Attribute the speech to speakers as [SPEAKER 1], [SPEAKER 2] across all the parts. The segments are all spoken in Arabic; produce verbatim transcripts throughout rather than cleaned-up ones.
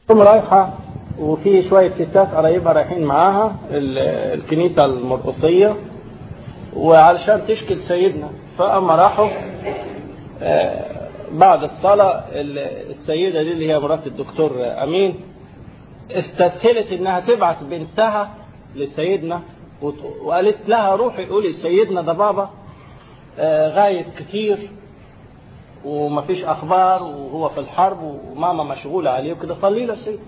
[SPEAKER 1] ثم رايحة وفي شوية ستات قرايبها رايحين معاها الكنيسة المرقصية وعلشان تشكل سيدنا. فأما راحوا بعد الصلاة السيدة دي اللي هي مرات الدكتور أمين استسهلت إنها تبعت بنتها لسيدنا وقالت لها روحي قولي سيدنا ده بابا غايب كتير ومفيش أخبار وهو في الحرب وماما مشغولة عليه وكده صلي له سيدنا.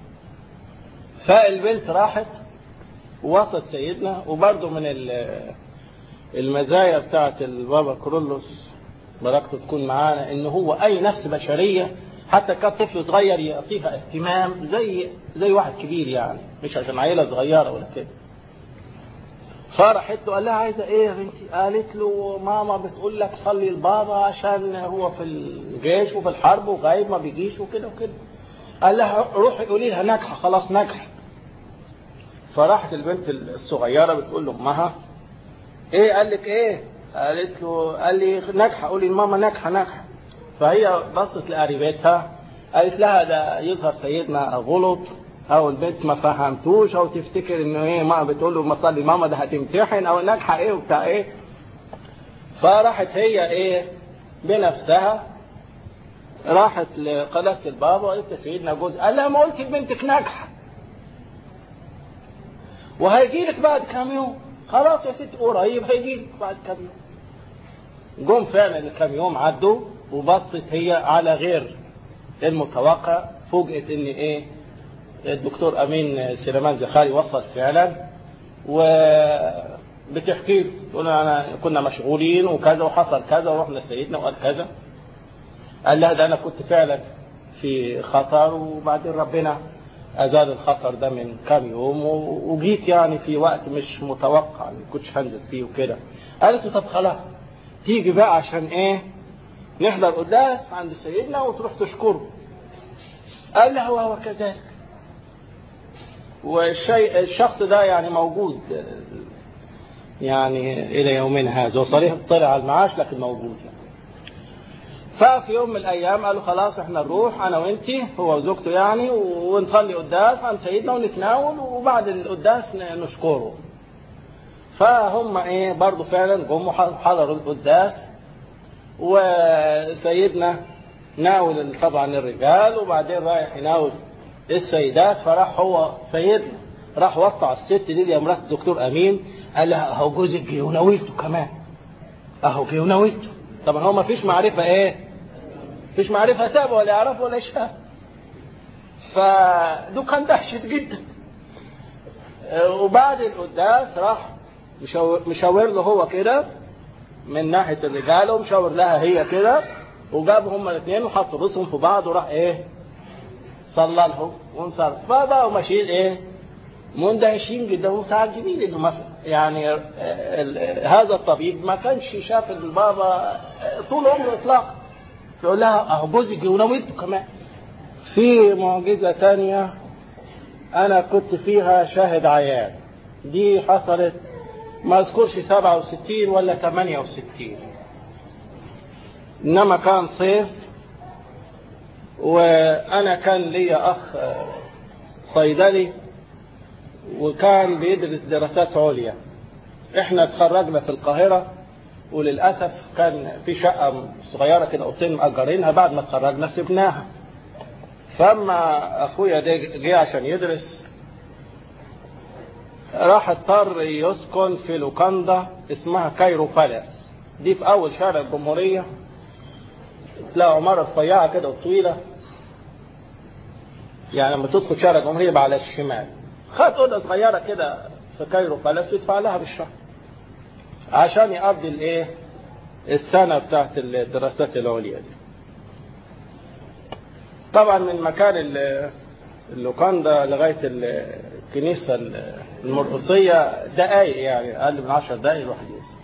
[SPEAKER 1] فالبنت راحت ووصلت سيدنا. وبرضه من المزايا بتاعت البابا كرولوس بركته تكون معانا إنه هو أي نفس بشرية حتى كان طفل صغير يعطيها اهتمام زي زي واحد كبير يعني مش عشان عيلة صغيرة ولا كده. فرحت له قال لها عايزة ايه يا بنتي؟ قالت له ماما بتقول لك صلي البابا عشان هو في الجيش وفي الحرب وغايب ما بيجيش وكده وكده. قال لها روحي قولي لها ناجحة خلاص ناجحة. فراحت البنت الصغيرة بتقول له امها ايه؟ قال لك ايه؟ قالت له قال لي ناجحة قولي لماما ناجحة ناجحة. فهي بصت لقريبتها قالت لها ده يظهر سيدنا غلط او البنت ما فهمتوش او تفتكر انه ايه ما بتقول له ما صلي ماما ده هتمتحن او ناجحه ايه وبتاع ايه. فراحت هي ايه بنفسها راحت لقداسه البابا وقالت سيدنا جوز قال لها ما قلت لبنتك ناجحه وهيجي لك بعد كام يوم. خلاص يا ست قريب هيجي لك بعد كام يوم. جم فعلا كام يوم عدوا وبصت هي على غير المتوقع فوجئت ان ايه الدكتور أمين سليمان زخاري وصل فعلا وبتحكي له تقول أنا كنا مشغولين وكذا وحصل كذا ورحنا سيدنا وقال كذا. قال لها ده أنا كنت فعلا في خطر وبعدين ربنا أزال الخطر ده من كام يوم وجيت يعني في وقت مش متوقع ما كنتش هنزل فيه وكده. قالت طب خلاص تيجي بقى عشان إيه نحضر قداس عند سيدنا وتروح تشكره. قال له هو كذلك. والشيء الشخص ده يعني موجود يعني إلى يومنا هذا وصريح طلع على المعاش لكن موجود يعني. ففي يوم من الأيام قالوا خلاص احنا نروح أنا وانتي هو وزوجته يعني ونصلي قداس عن سيدنا ونتناول وبعد القداس نشكره. فهم ايه برضو فعلا جم حضروا القداس وسيدنا ناول طبعا الرجال وبعدين رايح يناول السيدات. فراح هو سيدنا راح وقع الست دي يا مرات الدكتور أمين قال لها اهو جوزك جه وناولته كمان اهو جه وناولته. طبعا هو ما فيش معرفة ايه فيش معرفة سابه ولا يعرفه ولا شاف. فدو كان دهشت جدا. وبعد القداس راح مشاور, مشاور له هو كده من ناحية الرجال ومشاور لها هي كده وجابوا هما الاثنين وحطوا راسهم في بعض وراح ايه صلى لهم وانصرف. فبقوا ماشيين ايه مندهشين جدا ومتعجبين انه مثلا يعني هذا الطبيب ما كانش شاف البابا طول عمره اطلاقا. يقول لها اهو جوزك وناولته كمان. في معجزة تانية انا كنت فيها شاهد عيان دي حصلت ما اذكرش سبعة وستين ولا ثمانية وستين انما كان صيف وانا كان لي اخ صيدلي وكان بيدرس دراسات عليا. احنا اتخرجنا في القاهرة وللأسف كان في شقة صغيرة كده اوضتين مأجرينها بعد ما اتخرجنا سبناها. فاما اخويا ده جه عشان يدرس راح اضطر يسكن في لوكاندا اسمها كايرو بالاس دي في اول شارع الجمهورية. تلاقي عمارة رفيعة كده وطويلة يعني لما تدخل شارع الجمهورية بقى على الشمال. خد اوضه صغيره كده في كايرو بالاس يدفع لها بالشهر عشان يقضي الايه السنه بتاعت الدراسات العليا دي. طبعا من مكان اللوكاندا لغايه الكنيسه المرقصيه دقايق يعني اقل من عشر دقايق الواحد يوصل.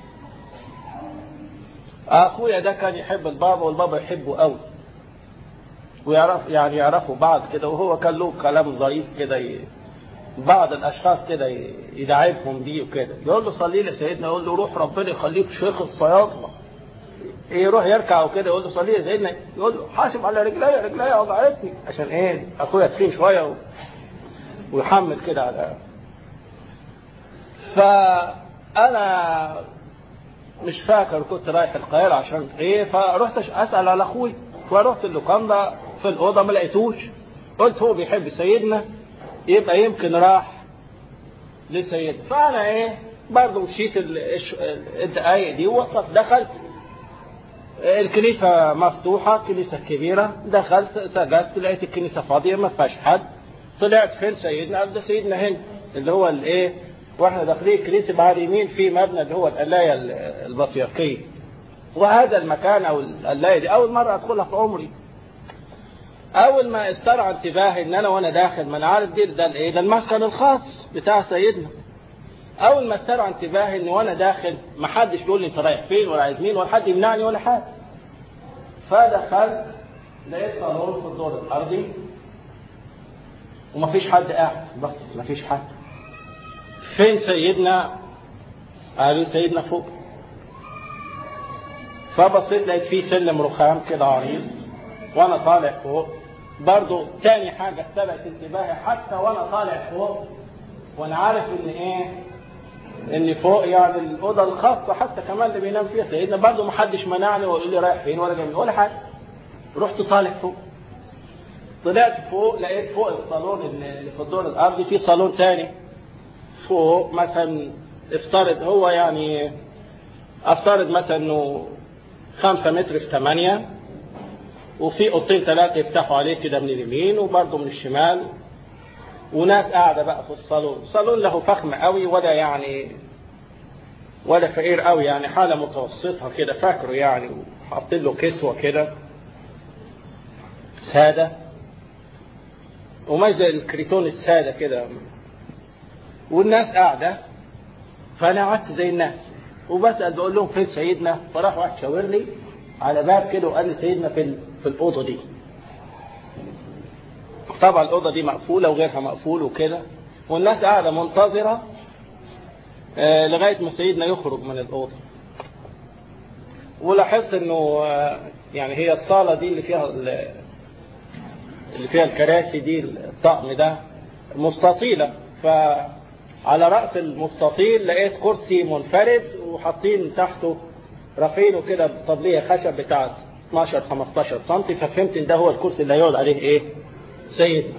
[SPEAKER 1] اخويا ده كان يحب البابا والبابا يحبه قوي ويعرف يعني يعرفوا بعض كده وهو كان له كلام ظريف كده ي... بعض الاشخاص كده يدعبهم بيه وكده يقول له صلي لي سيدنا يقول له روح ربنا يخليك شيخ الصيادله يروح يركع وكده يقول له صلي يا سيدنا، يقول له حاسب على رجليا رجليا وضعتني، عشان ايه اخويا تخين شويه و... ويحمل كده على. فانا مش فاكر كنت رايح القاهره عشان ايه، فرحت اسال على اخوي، فرحت اللوكاندا في الاوضه ما لقيتوش. قلت هو بيحب سيدنا يبقى يمكن راح لسيدنا. فانا ايه برضه مشيت الدقايق دي ووصلت، دخلت الكنيسه مفتوحه، كنيسه كبيره، دخلت سجدت لقيت الكنيسه فاضيه ما فيهاش حد. طلعت فين سيدنا؟ قال ده سيدنا هنا اللي هو الايه، واحنا داخلين الكنيسه بعد يمين في مبنى اللي هو القلايه البطريركيه، وهذا المكان او القلايه دي اول مره ادخلها في عمري. اول ما استرعى انتباهي ان انا وانا داخل، ما انا عارف دي ده الايه، ده المسكن الخاص بتاع سيدنا. اول ما استرعى انتباهي ان وانا داخل ما حدش بيقول لي انت رايح فين ولا عايز مين ولا حد يمنعني ولا حاجه. فدخلت لقيت صالون في الدور الارضي ومفيش حد قاعد، بس مفيش حد. فين سيدنا؟ قالوا سيدنا فوق. فبصيت لقيت فيه سلم رخام كده عريض وانا طالع فوق. برضو تاني حاجة استلقت انتباهي حتى وانا طالع فوق وانا عارف ان ايه، ان فوق يعني الاوضه الخاصه حتى كمان اللي بينام فيها سيدنا، برضو ما حدش منعني ويقول لي رايح فين ولا جاي ولا حاجه. رحت طالع فوق. طلعت فوق لقيت فوق الصالون اللي في الدور الارضي في صالون تاني فوق، مثلا افترض هو يعني افترض مثلا انه خمسة متر في ثمانية، وفي اوضتين ثلاثه يفتحوا عليه كده من اليمين وبرضه من الشمال، وناس قاعده بقى في الصالون. صالون له فخم قوي ولا يعني ولا فقير قوي، يعني حاله متوسطه كده فاكره يعني، وحاطين له كسوه كده ساده وما زي الكريتون الساده كده، والناس قاعده. فانا قعدت زي الناس وبسال بقول لهم فين سيدنا؟ فراح واحد شاور لي على باب كده وقال لي سيدنا في في الاوضه دي. طبعا الاوضه دي مقفوله وغيرها مقفول وكده، والناس قاعده منتظره آه لغايه ما سيدنا يخرج من الاوضه. ولاحظت انه آه يعني هي الصاله دي اللي فيها اللي فيها الكراسي دي الطقم ده مستطيله، فعلى راس المستطيل لقيت كرسي منفرد وحاطين تحته رافينه كده بطبليه خشب بتاعت اثناشر خمستاشر سم، ففهمت ان ده هو الكرسي اللي هيقعد عليه ايه سيدنا.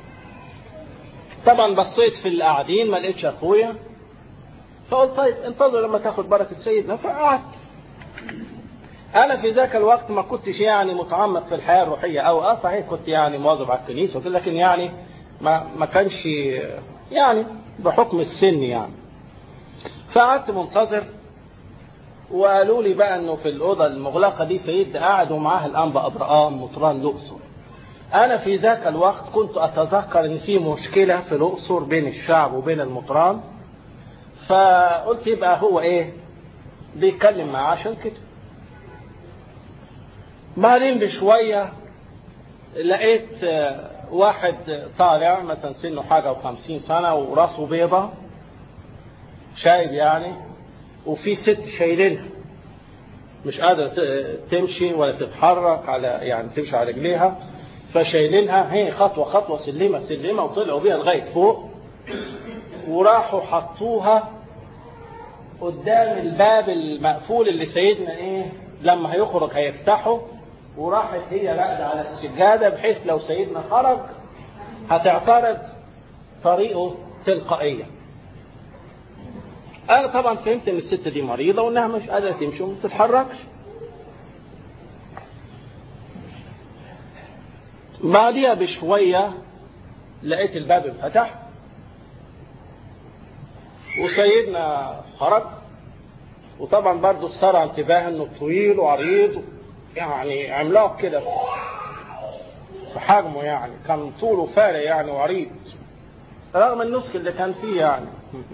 [SPEAKER 1] طبعا بصيت في اللي قاعدين ما لقيتش اخويا، فقلت طيب انتظر لما تاخد بركه سيدنا. فقعدت. انا في ذاك الوقت ما كنتش يعني متعمق في الحياه الروحيه او اه صحيح كنت يعني مواظب على الكنيسه وكده، لكن يعني ما ما كانش يعني بحكم السن يعني. فقعدت منتظر، وقالوا لي بقى انه في الاوضه المغلقه دي سيدنا قاعد ومعاه الانبا ابراهام مطران الاقصر. انا في ذاك الوقت كنت اتذكر ان في مشكله في الاقصر بين الشعب وبين المطران، فقلت يبقى هو ايه بيتكلم معاه عشان كده. بعدين بشويه لقيت واحد طالع مثلا سنه حاجه وخمسين سنه وراسه بيضه شايب يعني، وفي ست شايلينها مش قادره تمشي ولا تتحرك على يعني تمشي على رجليها، فشايلينها هي خطوه خطوه سلمه سلمه وطلعوا بيها لغايه فوق، وراحوا حطوها قدام الباب المقفول اللي سيدنا ايه لما هيخرج هيفتحه، وراحت هي راقده على السجاده بحيث لو سيدنا خرج هتعترض طريقه تلقائيا. انا طبعا فهمت ان الست دي مريضه وانها مش قادره تمشي وما تتحركش. بعديها بشويه لقيت الباب انفتح وسيدنا خرج، وطبعا برضه استرعى انتباه انه طويل وعريض يعني عملاق كده في حجمه، يعني كان طوله فارق يعني وعريض رغم النسك اللي كان فيه يعني.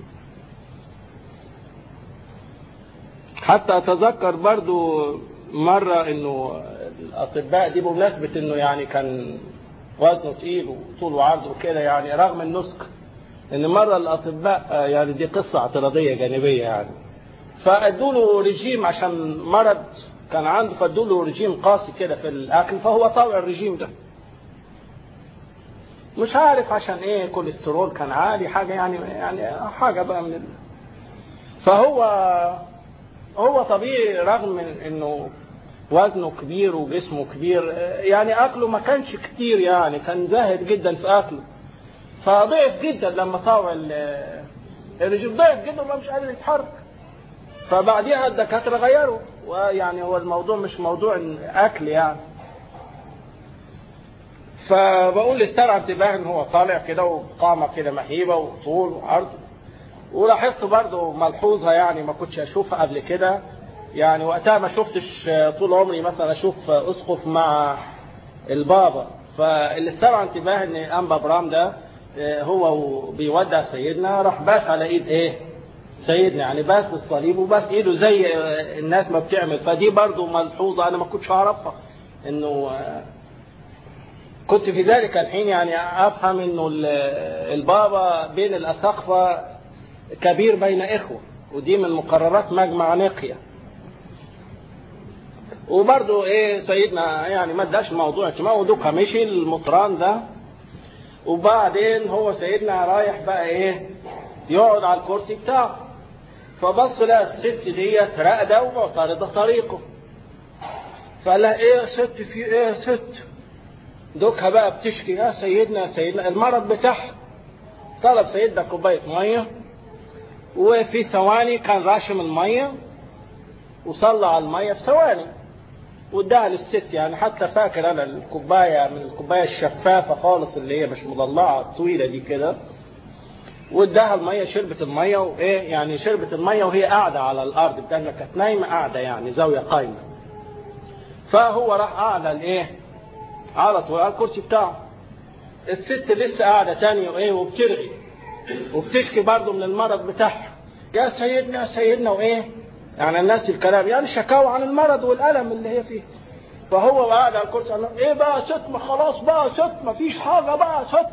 [SPEAKER 1] حتى اتذكر برضو مرة انه الاطباء دي بمناسبة انه يعني كان وزنه تقيل وطول وعرض وكده يعني رغم النسك، ان مرة الاطباء يعني دي قصة اعتراضية جانبية يعني، فادوا له رجيم عشان مرض كان عنده فدوله رجيم قاسي كده في الاكل، فهو طاوع الرجيم ده. مش عارف عشان ايه، كوليسترول كان عالي حاجه يعني يعني حاجه بقى من ال... فهو هو طبيعي رغم من انه وزنه كبير وجسمه كبير، يعني اكله ما كانش كتير، يعني كان زاهد جدا في اكله، فضعف جدا لما طاوع الرجيم، ضعف جدا وما مش قادر يتحرك. فبعديها الدكاتره غيروا، ويعني هو الموضوع مش موضوع اكل يعني. فبقول استرعى انتباه ان هو طالع كده وقامه كده مهيبه وطول وعرض. ولاحظت برضه ملحوظه يعني ما كنتش اشوفها قبل كده، يعني وقتها ما شفتش طول عمري مثلا اشوف اسقف مع البابا. فاللي استرعى انتباه ان انبا برام ده هو بيودع سيدنا راح باس على ايد ايه سيدنا، يعني باس الصليب وباس ايده زي الناس ما بتعمل. فدي برضه ملحوظه انا ما كنتش اعرفها، انه كنت في ذلك الحين يعني افهم انه البابا بين الاساقفه كبير بين اخوه، ودي من مقررات مجمع نقيا. وبرضه ايه سيدنا يعني ما اداش موضوع اهتمام، ودوكا مشي المطران ده. وبعدين هو سيدنا رايح بقى ايه يقعد على الكرسي بتاعه، فبص لقى الست ديت راقده ومعترضه طريقه. فقال لها ايه يا ست، في ايه يا ست؟ دوكها بقى بتشكي، يا سيدنا يا سيدنا المرض بتاعها. طلب سيدنا كوبايه ميه، وفي ثواني كان راشم الميه وصلى على الميه في ثواني واداها للست. يعني حتى فاكر انا الكوبايه من الكوبايه الشفافه خالص اللي هي مش مضلعه الطويله دي كده، واداها الميه، شربت الميه وايه يعني شربت الميه وهي قاعده على الارض بتاعتها، كانت نايمه قاعده يعني زاويه قايمه. فهو راح قاعد على الايه على طول على الكرسي بتاعه. الست لسه قاعده تاني وايه وبترغي وبتشكي برضه من المرض بتاعها، يا سيدنا يا سيدنا وايه يعني الناس الكلام يعني شكاوى عن المرض والالم اللي هي فيه. فهو قاعد على الكرسي قال ايه بقى ست، ما خلاص بقى ست، ما فيش حاجه بقى ست.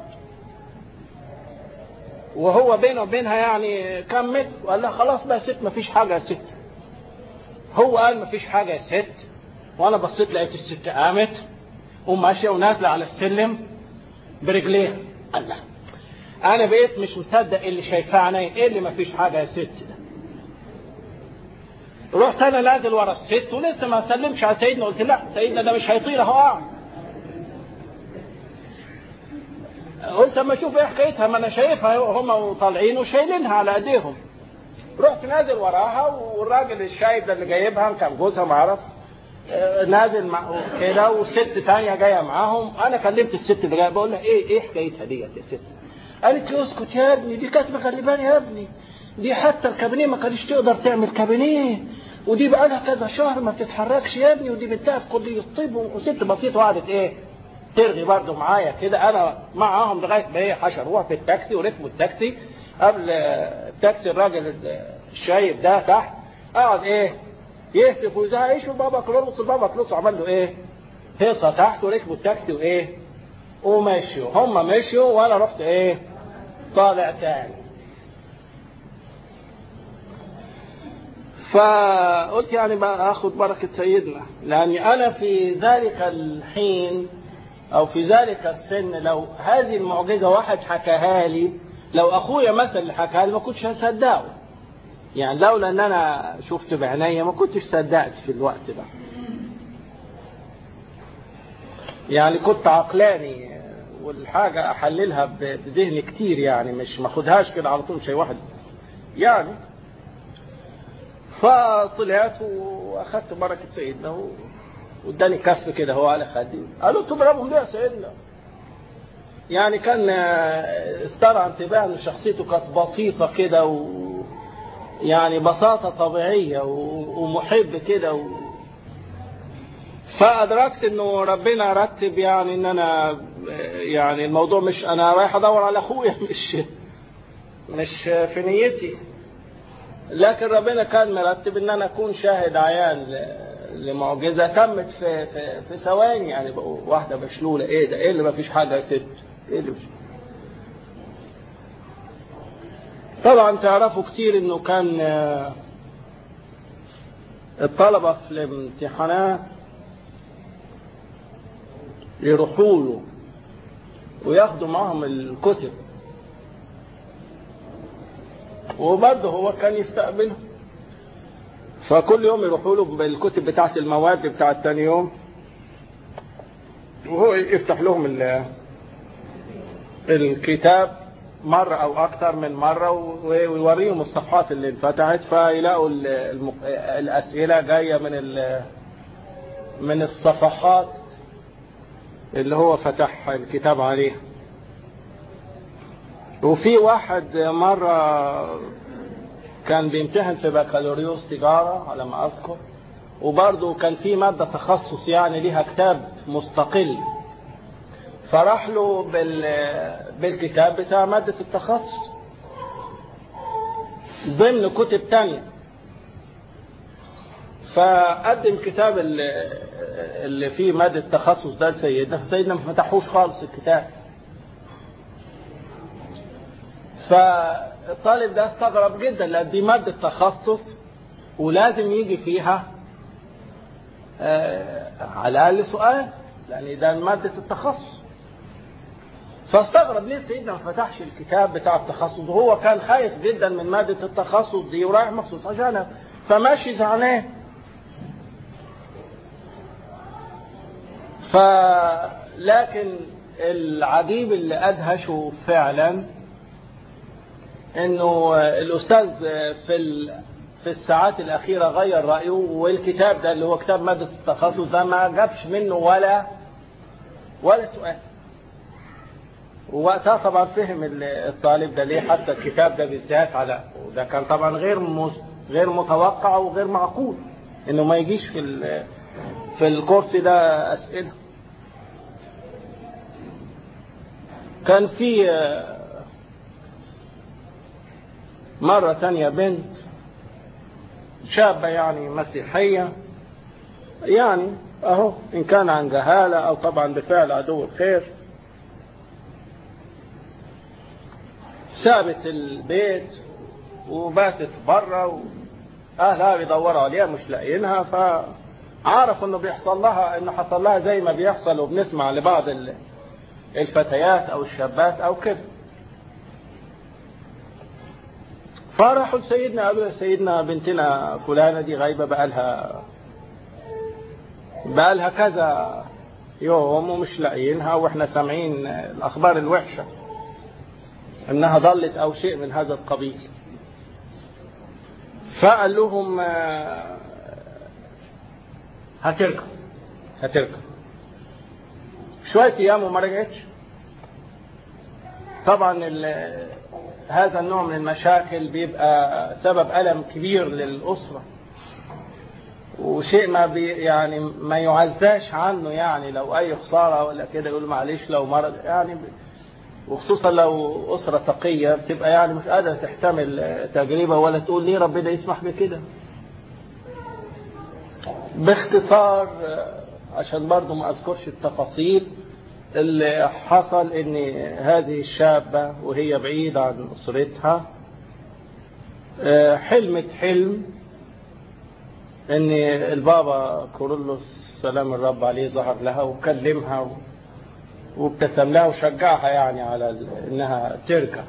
[SPEAKER 1] وهو بينه وبينها يعني كم متر، وقال لها خلاص بقى ست ما فيش حاجه يا ست. هو قال ما فيش حاجه يا ست، وانا بصيت لقيت الست قامت وماشيه ونازله على السلم برجليها. قال لها انا بقيت مش مصدق اللي شايفاه عيني، ايه اللي ما فيش حاجه يا ست ده؟ رحت انا نازل ورا الست ولسه ما سلمش على سيدنا، قلت لا سيدنا ده مش هيطير اهو قاعد. قلت اما اشوف ايه حكايتها، ما انا شايفها هم طالعين وشايلينها على ايديهم. رحت نازل وراها، والراجل الشايب ده اللي جايبها كان جوزها ما اعرف نازل مع كده، والست ثانيه جايه معاهم. انا كلمت الست اللي جايه بقول لها ايه ايه حكايتها ديت يا ست؟ قالت لي اسكت يا ابني، دي كانت مغلباني يا ابني، دي حتى الكابينيه ما كانش تقدر تعمل كابينيه، ودي بقى لها كذا شهر ما بتتحركش يا ابني، ودي بنتها في كليه الطب. وست بسيطه وقعدت ايه ترغي برضه معايا كده، انا معاهم لغايه ما هي حشروها في التاكسي وركبوا التاكسي. قبل التاكسي الراجل الشايب ده تحت قعد ايه يهتف ويزعق ايش بابا كلوس بابا كلوس، عمل له ايه هيصه تحت، وركبوا التاكسي وايه ومشوا. هم مشوا وانا رحت ايه طالع تاني. فقلت يعني بقى اخد بركه سيدنا، لاني انا في ذلك الحين او في ذلك السن لو هذه المعجزه واحد حكاها لي، لو اخويا مثلا اللي حكاها لي ما كنتش هصدقه، يعني لولا ان انا شفت بعينيا ما كنتش صدقت في الوقت ده. يعني كنت عقلاني والحاجه احللها بذهني كتير، يعني مش ما اخدهاش كده على طول شيء واحد يعني. فطلعت واخدت بركه سيدنا واداني كف كده هو على خدي. قالوا تضربهم ليه يا سيدنا؟ يعني كان استرعى انتباه ان شخصيته كانت بسيطه كده، و يعني بساطه طبيعيه ومحب كده و... فادركت انه ربنا رتب يعني ان انا يعني الموضوع مش انا رايح ادور على اخويا، مش مش في نيتي، لكن ربنا كان مرتب ان انا اكون شاهد عيان لمعجزه تمت في في في ثواني. يعني بقوا واحده مشلوله، ايه ده؟ ايه اللي ما فيش حاجه يا ست؟ ايه اللي مش... طبعا تعرفوا كتير انه كان الطلبة في الامتحانات يروحوا له وياخدوا معهم الكتب، وبرضه هو كان يستقبلهم، فكل يوم يروحوا له بالكتب بتاعة المواد بتاعة تاني يوم، وهو يفتح لهم الكتاب مرة أو أكثر من مرة ويوريهم الصفحات اللي انفتحت، فيلاقوا الأسئلة جاية من من الصفحات اللي هو فتح الكتاب عليها. وفي واحد مرة كان بيمتحن في بكالوريوس تجارة على ما أذكر، وبرضه كان في مادة تخصص يعني ليها كتاب مستقل، فراح له بالكتاب بتاع مادة التخصص ضمن كتب تانية، فقدم كتاب اللي فيه مادة التخصص ده لسيدنا، فسيدنا ما فتحوش خالص الكتاب. فالطالب ده استغرب جدا، لأن دي مادة تخصص ولازم يجي فيها على الأقل سؤال، لأن ده مادة التخصص. فاستغرب ليه سيدنا ما فتحش الكتاب بتاع التخصص، وهو كان خايف جدا من مادة التخصص دي ورايح مخصوص عشانها، فماشي زعلان. فلكن العجيب اللي أدهشه فعلا إنه الأستاذ في في الساعات الأخيرة غير رأيه، والكتاب ده اللي هو كتاب مادة التخصص ده ما جابش منه ولا ولا سؤال. ووقتها طبعا فهم الطالب ده ليه حتى الكتاب ده بالذات على، وده كان طبعا غير غير متوقع وغير معقول انه ما يجيش في في الكورس ده اسئله. كان في مرة ثانية بنت شابة يعني مسيحية، يعني اهو ان كان عن جهالة او طبعا بفعل عدو الخير، سابت البيت وباتت بره، واهلها بيدوروا عليها مش لاقيينها، فعرفوا انه بيحصل لها انه حصل لها زي ما بيحصل وبنسمع لبعض الفتيات او الشابات او كده. فراحوا لسيدنا قالوا سيدنا بنتنا فلانة دي غايبة بقالها بقالها كذا يوم ومش لاقيينها، واحنا سامعين الاخبار الوحشة انها ضلت او شيء من هذا القبيل. فقال لهم هترجع هترجع شوية ايام وما رجعتش. طبعا هذا النوع من المشاكل بيبقى سبب ألم كبير للأسرة، وشيء ما بي يعني ما يعزاش عنه، يعني لو أي خسارة ولا كده يقول معلش لو مرض يعني، وخصوصا لو أسرة تقية بتبقى يعني مش قادرة تحتمل تجربة ولا تقول ليه ربنا يسمح بكده. باختصار عشان برضو ما أذكرش التفاصيل، اللي حصل ان هذه الشابة وهي بعيدة عن أسرتها حلمت حلم ان البابا كورولوس سلام الرب عليه ظهر لها وكلمها وابتسم لها وشجعها يعني على انها ترجع.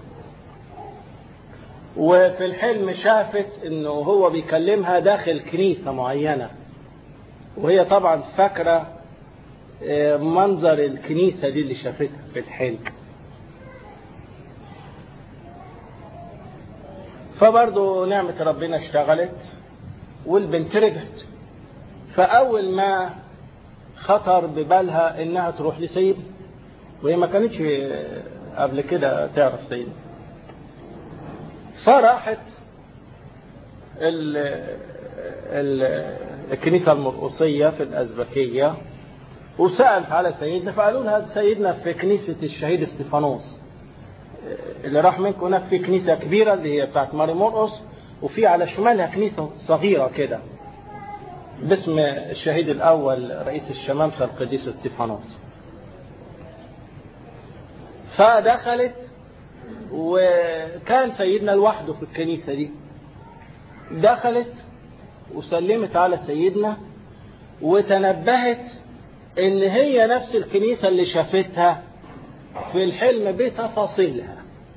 [SPEAKER 1] وفي الحلم شافت انه هو بيكلمها داخل كنيسة معينة، وهي طبعا فاكرة منظر الكنيسة دي اللي شافتها في الحلم. فبرضه نعمة ربنا اشتغلت والبنت رجعت. فأول ما خطر ببالها انها تروح لسيدنا، وهي ما كانتش قبل كده تعرف سيدنا، فراحت ال ال الكنيسة المرقصية في الأزبكية وسألت على سيدنا، فقالوا لها سيدنا في كنيسة الشهيد استفانوس. اللي راح منكم هناك في كنيسة كبيرة اللي هي بتاعت ماري مرقص، وفي على شمالها كنيسة صغيرة كده باسم الشهيد الأول رئيس الشمامسة القديس استفانوس. فدخلت وكان سيدنا لوحده في الكنيسة دي. دخلت وسلمت على سيدنا وتنبهت ان هي نفس الكنيسة اللي شافتها في الحلم بتفاصيلها،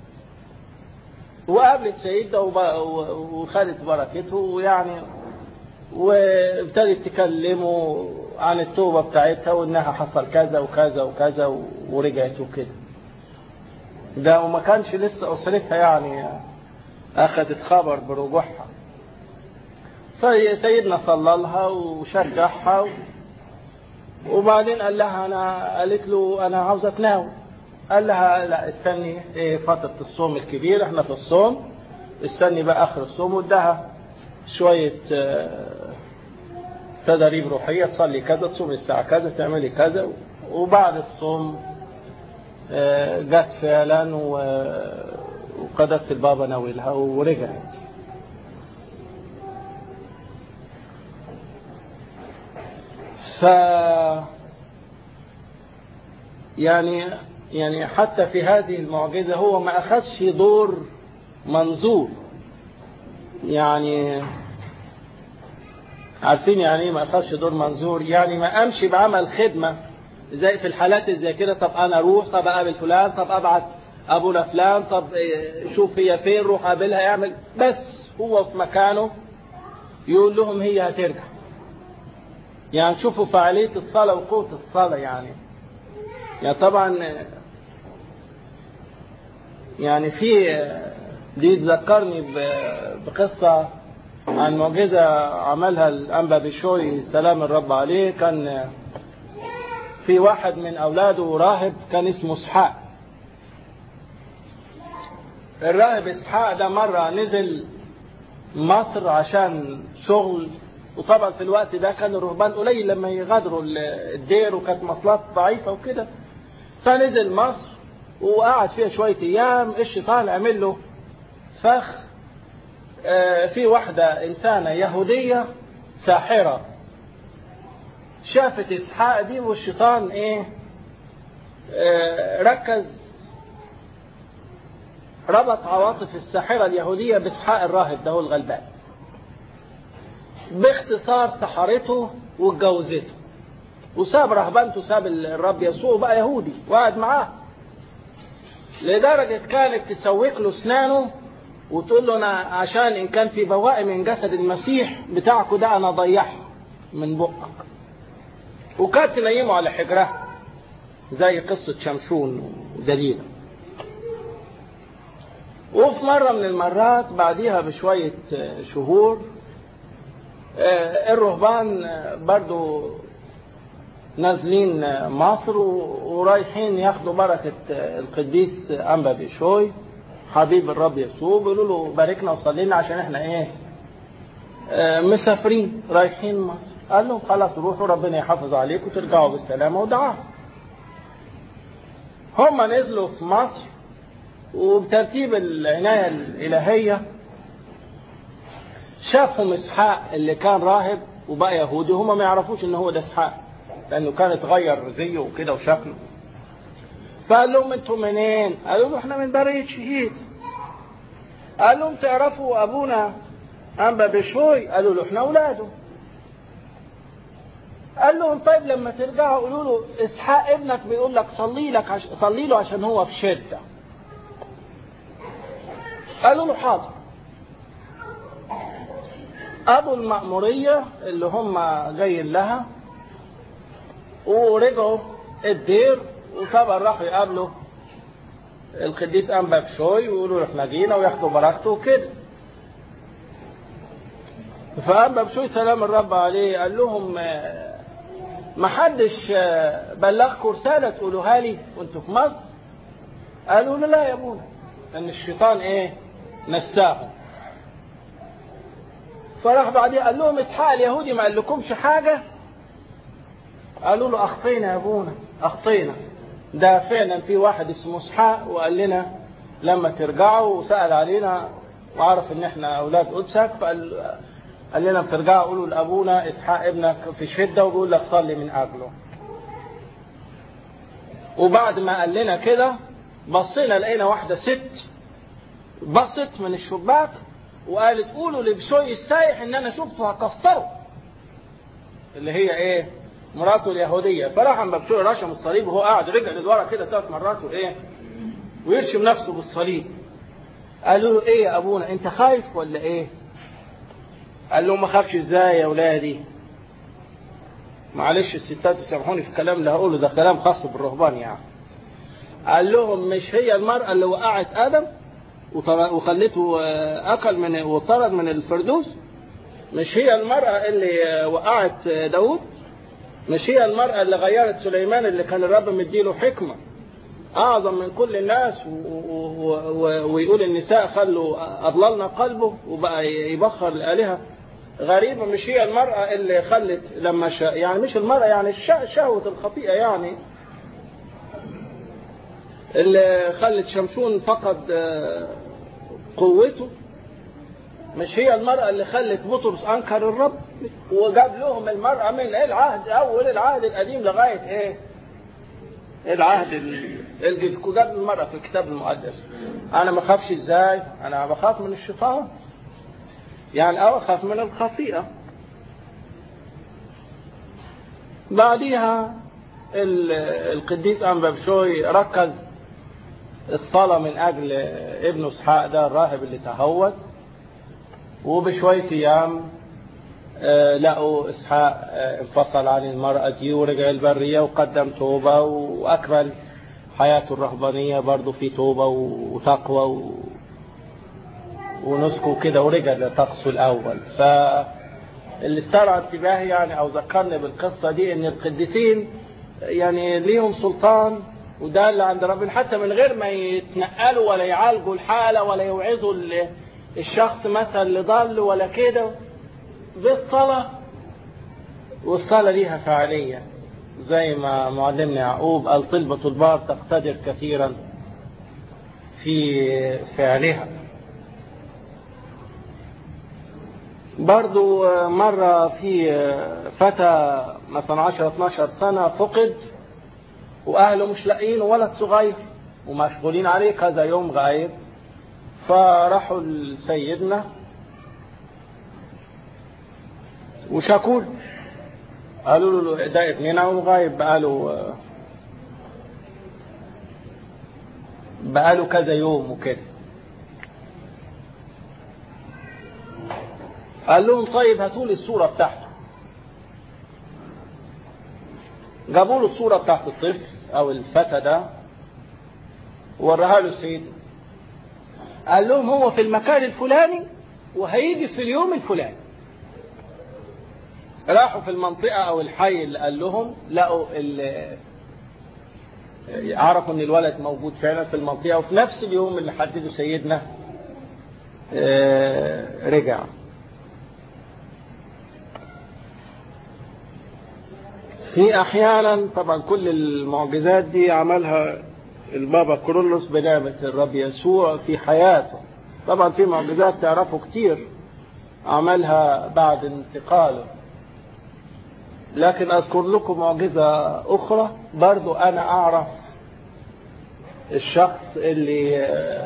[SPEAKER 1] وقابلت سيدنا وخدت بركته ويعني وابتدت تكلمه عن التوبة بتاعتها وانها حصل كذا وكذا وكذا ورجعت وكده. ده وما كانش لسه أسرتها يعني أخذت خبر برجوعها. سيدنا صلى لها وشجعها وبعدين قال لها أنا قالت له أنا عاوزة تناول. قال لها لا استني إيه فترة الصوم الكبير، احنا في الصوم، استني بقى آخر الصوم. وادها شوية تدريب روحية، تصلي كذا، تصوم الساعة كذا، تعملي كذا. وبعد الصوم جت فعلا وقدس البابا ناولها ورجعت. ف يعني يعني حتى في هذه المعجزة هو ما أخذش دور منظور. يعني عارفين يعني ايه ما أخذش دور منظور؟ يعني ما قامش بعمل خدمة زي في الحالات زي كده. طب أنا أروح، طب أقابل فلان، طب أبعت أبونا فلان، طب شوف هي فين، روح قابلها، يعمل. بس هو في مكانه يقول لهم هي هترجع. يعني شوفوا فعالية الصلاة وقوة الصلاة. يعني يعني طبعا يعني في دي تذكرني بقصة عن معجزة عملها الأنبا بشوي سلام الرب عليه. كان في واحد من أولاده راهب كان اسمه اسحاق. الراهب اسحاق ده مرة نزل مصر عشان شغل، وطبعا في الوقت ده كان الرهبان قليل لما يغادروا الدير وكانت مواصلات ضعيفة وكده. فنزل مصر وقعد فيها شوية أيام. الشيطان عمل له فخ في واحدة إنسانة يهودية ساحرة شافت إسحاق دي، والشيطان إيه ركز ربط عواطف الساحرة اليهودية بإسحاق الراهب ده هو الغلبان. باختصار سحرته واتجوزته وساب رهبانته، ساب الرب يسوع بقى يهودي وقعد معاه. لدرجة كانت تسوق له اسنانه وتقول له أنا عشان إن كان في بواقي من جسد المسيح بتاعكوا ده أنا ضيعها من بقك. وكانت تنيمه على حجرها زي قصة شمشون ودليلة. وفي مرة من المرات بعديها بشوية شهور الرهبان برضو نازلين مصر ورايحين ياخدوا بركة القديس أنبا بشوي حبيب الرب يسوع. بيقولوا له باركنا وصلينا عشان احنا ايه مسافرين رايحين مصر. قال لهم خلاص روحوا، ربنا يحافظ عليكم وترجعوا بالسلامة. ودعاهم. هم نزلوا في مصر وبترتيب العناية الإلهية شافهم اسحاق اللي كان راهب وبقى يهودي. هم ما يعرفوش ان هو ده اسحاق لانه كان اتغير زيه وكده وشكله. فقال لهم انتم منين؟ قالوا له احنا من برية شهيد. قال لهم تعرفوا ابونا أنبا بشوي؟ قالوا له احنا اولاده. قال لهم طيب لما ترجعوا قولوا له اسحاق ابنك بيقول لك صلي لك عش... صلي له عشان هو في شده. قالوا له حاضر. ابو المأمورية اللي هم جايين لها ورجعوا الدير، وطبعا راحوا يقابلوا القديس أنبا بشوي ويقولوا له احنا جينا وياخدوا بركته وكده. فأنبا بشوي سلام الرب عليه قال لهم ما حدش بلغكم رسالة تقولوها لي وانتوا في مصر؟ قالوا له لا يا ابونا، ان الشيطان ايه نساهم. فراح بعدين قال لهم اسحاق اليهودي ما قال لكمش حاجة؟ قالوا له اخطينا يا ابونا اخطينا، ده فعلا في واحد اسمه اسحاق وقال لنا لما ترجعوا وسأل علينا وعرف ان احنا اولاد قدسك، فقال قال لنا بترجعوا قولوا لابونا اسحاق ابنك في شدة وبيقول لك صلي من اجله. وبعد ما قال لنا كده بصينا لقينا واحدة ست بصت من الشباك وقالت قولوا لبشوي السايح ان انا شفته هكسره، اللي هي ايه مراته اليهوديه. فراح عم بشوي رشم الصليب وهو قاعد رجع لدورا كده ثلاث مرات وايه ويرشم نفسه بالصليب. قالوا له ايه يا ابونا انت خايف ولا ايه؟ قال له ما خافش ازاي يا اولادي؟ معلش الستات يسامحوني في الكلام اللي هقوله، ده كلام خاص بالرهبان يعني. قال لهم مش هي المرأة اللي وقعت آدم وخلته أكل من وطرد من الفردوس؟ مش هي المرأة اللي وقعت داود؟ مش هي المرأة اللي غيرت سليمان اللي كان الرب مديله حكمة أعظم من كل الناس ويقول النساء خلوا أضللنا قلبه وبقى يبخر الآلهة؟ غريبة. مش هي المرأة اللي خلت لما شا يعني مش المرأة يعني شهوة الخطيئة يعني اللي خلت شمشون فقد قوته؟ مش هي المرأة اللي خلت بطرس أنكر الرب وجاب لهم المرأة من العهد أول العهد القديم لغاية إيه العهد الجديد، جاب المرأة في الكتاب المقدس. أنا ما خافش إزاي؟ أنا بخاف من الشيطان يعني أو أخاف من الخطيئة. بعديها القديس أنبا بشوي ركز الصلاة من أجل ابنه إسحاق ده الراهب اللي تهود، وبشوية أيام لقوا إسحاق انفصل عن المرأة دي ورجع البرية وقدم توبة وأكمل حياته الرهبانية برضو في توبة وتقوى ونسكه كده ورجع لطقسه الأول. فاللي استرعى انتباهي يعني أو ذكرني بالقصة دي إن القديسين يعني ليهم سلطان وده اللي عند ربنا، حتى من غير ما يتنقلوا ولا يعالجوا الحالة ولا يوعظوا الشخص مثلا اللي ضل ولا كده، بالصلاة. والصلاة ليها فعالية زي ما معلمنا يعقوب قال طلبة البار تقتدر كثيرا في فعلها. برضو مرة في فتى مثلا عشرة اتناشر سنة فقد وأهله مش لاقيين ولد صغير ومشغولين عليه كذا يوم غايب، فراحوا لسيدنا وشكوا قالوا له ده ابننا وغايب بقاله بقاله كذا يوم وكده. قال لهم طيب هاتوا لي الصورة بتاعته. جابوا له الصورة بتاعت الطفل أو الفتى ده وراها له السيد، قال لهم هو في المكان الفلاني وهيجي في اليوم الفلاني. راحوا في المنطقة أو الحي اللي قال لهم لقوا عرفوا إن الولد موجود فعلا في المنطقة وفي نفس اليوم اللي حدده سيدنا رجع. في أحيانا طبعا كل المعجزات دي عملها البابا كرولوس بنعمة الرب يسوع في حياته. طبعا في معجزات تعرفوا كتير عملها بعد انتقاله، لكن أذكر لكم معجزة أخرى برضو أنا أعرف الشخص اللي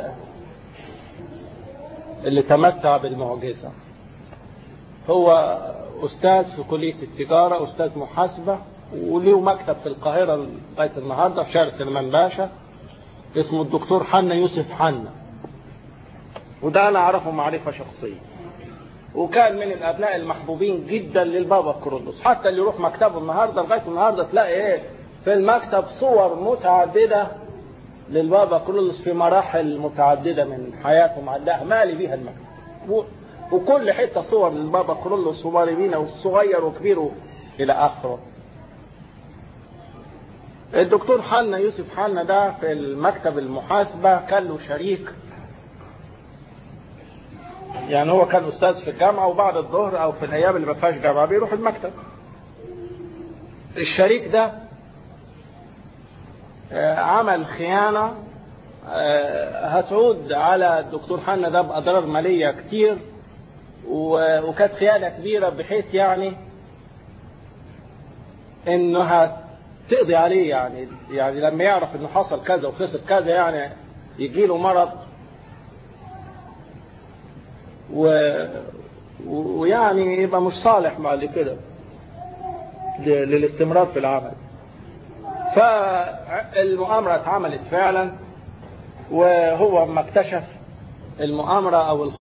[SPEAKER 1] اللي تمتع بالمعجزة. هو أستاذ في كلية التجارة، أستاذ محاسبة، وله مكتب في القاهرة لغاية النهاردة في شارع سليمان باشا، اسمه الدكتور حنا يوسف حنا، وده أنا أعرفه معرفة شخصية، وكان من الأبناء المحبوبين جدا للبابا كرولوس. حتى اللي يروح مكتبه النهاردة لغاية النهاردة تلاقي إيه في المكتب صور متعددة للبابا كرولوس في مراحل متعددة من حياته معلقة مالي بيها المكتب، وكل حتة صور للبابا كرولوس وماريبينا والصغير وكبيره إلى آخره. الدكتور حنا يوسف حنا ده في المكتب المحاسبة كان له شريك، يعني هو كان أستاذ في الجامعة وبعد الظهر أو في الأيام اللي ما فيهاش جامعة بيروح المكتب. الشريك ده عمل خيانة هتعود على الدكتور حنا ده بأضرار مالية كتير، وكانت خيانة كبيرة بحيث يعني انها تقضي عليه، يعني يعني لما يعرف انه حصل كذا وخسر كذا يعني يجي له مرض ويعني يبقى مش صالح بعد كده للاستمرار في العمل. فالمؤامرة اتعملت فعلا، وهو ما اكتشف المؤامرة أو